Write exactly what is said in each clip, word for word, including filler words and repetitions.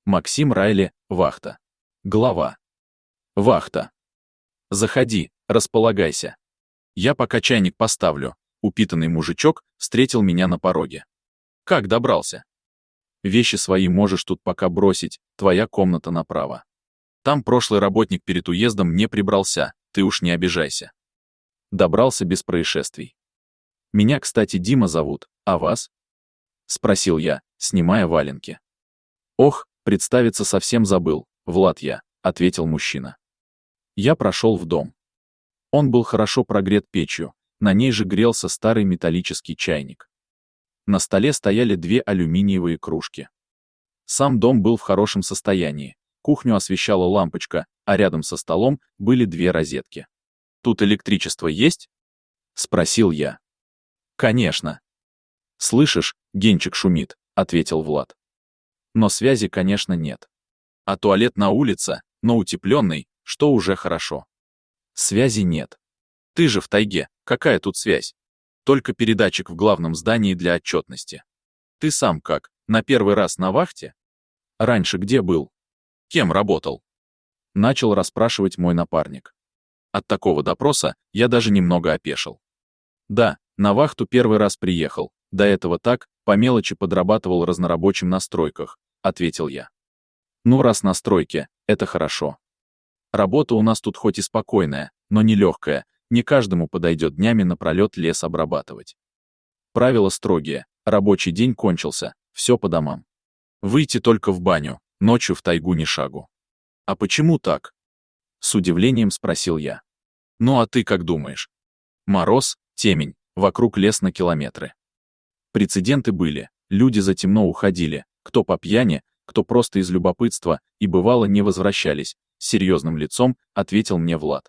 Максим Райли, вахта. Глава. Вахта. Заходи, располагайся. Я пока чайник поставлю. Упитанный мужичок встретил меня на пороге. Как добрался? Вещи свои можешь тут пока бросить, твоя комната направо. Там прошлый работник перед уездом не прибрался, ты уж не обижайся. Добрался без происшествий. Меня, кстати, Дима зовут, а вас? Спросил я, снимая валенки. Ох, представиться совсем забыл, Влад я, ответил мужчина. Я прошел в дом. Он был хорошо прогрет печью, на ней же грелся старый металлический чайник. На столе стояли две алюминиевые кружки. Сам дом был в хорошем состоянии, кухню освещала лампочка, а рядом со столом были две розетки. «Тут электричество есть?» — спросил я. «Конечно». «Слышишь, Генчик шумит», — ответил Влад. «Но связи, конечно, нет. А туалет на улице, но утепленный, что уже хорошо. Связи нет. Ты же в тайге, какая тут связь? Только передатчик в главном здании для отчетности. Ты сам как, на первый раз на вахте? Раньше где был? Кем работал?» Начал расспрашивать мой напарник. От такого допроса я даже немного опешил. Да, на вахту первый раз приехал, до этого так, по мелочи подрабатывал разнорабочим на стройках, ответил я. Ну раз на стройке, это хорошо. Работа у нас тут хоть и спокойная, но не легкая, не каждому подойдет днями напролет лес обрабатывать. Правила строгие, рабочий день кончился, все по домам. Выйти только в баню, ночью в тайгу ни шагу. А почему так? С удивлением спросил я. Ну а ты как думаешь? Мороз, темень, вокруг лес на километры. Прецеденты были, люди затемно уходили, кто по пьяни, кто просто из любопытства, и бывало не возвращались, с серьезным лицом ответил мне Влад.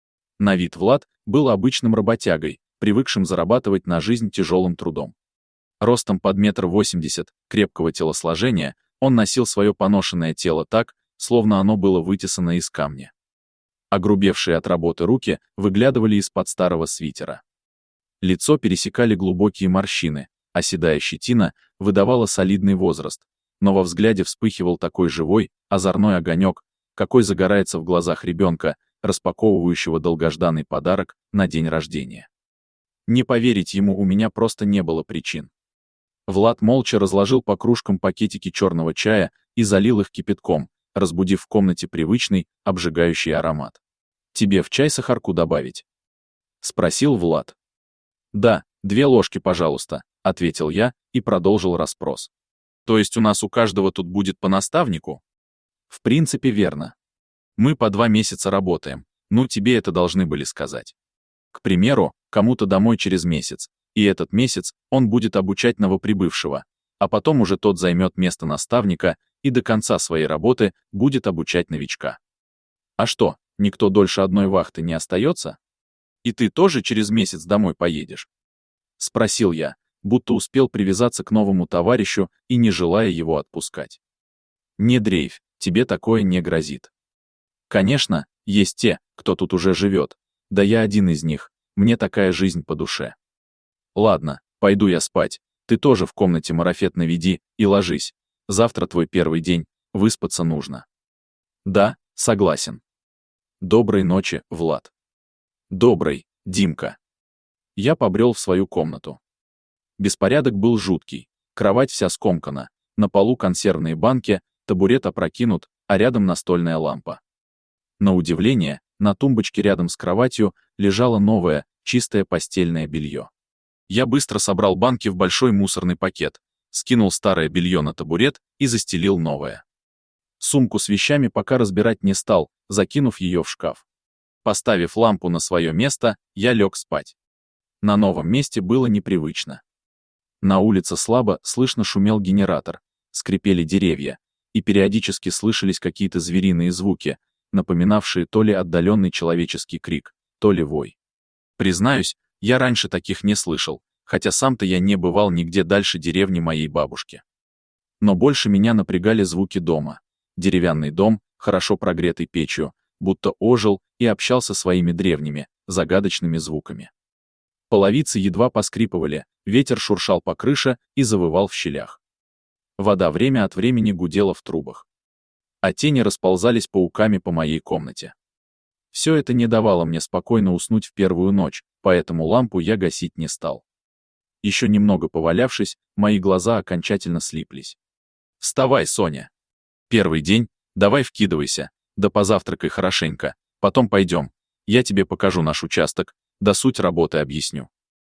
На вид Влад был обычным работягой, привыкшим зарабатывать на жизнь тяжелым трудом. Ростом под метр восемьдесят, крепкого телосложения, он носил свое поношенное тело так, словно оно было вытесано из камня. Огрубевшие от работы руки выглядывали из-под старого свитера. Лицо пересекали глубокие морщины, а седая щетина выдавала солидный возраст, но во взгляде вспыхивал такой живой, озорной огонек, какой загорается в глазах ребенка, распаковывающего долгожданный подарок на день рождения. Не поверить ему у меня просто не было причин. Влад молча разложил по кружкам пакетики черного чая и залил их кипятком, разбудив в комнате привычный, обжигающий аромат. «Тебе в чай сахарку добавить?» — спросил Влад. «Да, две ложки, пожалуйста», — ответил я и продолжил расспрос. «То есть у нас у каждого тут будет по наставнику?» «В принципе, верно. Мы по два месяца работаем, ну тебе это должны были сказать. К примеру, кому-то домой через месяц, и этот месяц он будет обучать новоприбывшего, а потом уже тот займет место наставника и до конца своей работы будет обучать новичка. А что, никто дольше одной вахты не остается? И ты тоже через месяц домой поедешь?» — спросил я, будто успел привязаться к новому товарищу и не желая его отпускать. «Не дрейфь, тебе такое не грозит. Конечно, есть те, кто тут уже живет, да я один из них, мне такая жизнь по душе. Ладно, пойду я спать, ты тоже в комнате марафет наведи и ложись, завтра твой первый день, выспаться нужно». «Да, согласен. Доброй ночи, Влад». «Доброй, Димка». Я побрел в свою комнату. Беспорядок был жуткий, кровать вся скомкана, на полу консервные банки, табурет опрокинут, а рядом настольная лампа. На удивление, на тумбочке рядом с кроватью лежало новое, чистое постельное белье. Я быстро собрал банки в большой мусорный пакет, скинул старое белье на табурет и застелил новое. Сумку с вещами пока разбирать не стал, закинув ее в шкаф. Поставив лампу на свое место, я лег спать. На новом месте было непривычно. На улице слабо слышно шумел генератор, скрипели деревья, и периодически слышались какие-то звериные звуки, напоминавшие то ли отдаленный человеческий крик, то ли вой. Признаюсь, я раньше таких не слышал, хотя сам-то я не бывал нигде дальше деревни моей бабушки. Но больше меня напрягали звуки дома. Деревянный дом, хорошо прогретый печью, будто ожил и общался своими древними, загадочными звуками. Половицы едва поскрипывали, ветер шуршал по крыше и завывал в щелях. Вода время от времени гудела в трубах. а тени расползались пауками по моей комнате. Все это не давало мне спокойно уснуть в первую ночь, поэтому лампу я гасить не стал. Еще немного повалявшись, мои глаза окончательно слиплись. «Вставай, Соня! Первый день, давай вкидывайся, да позавтракай хорошенько, потом пойдем, я тебе покажу наш участок, да суть работы объясню».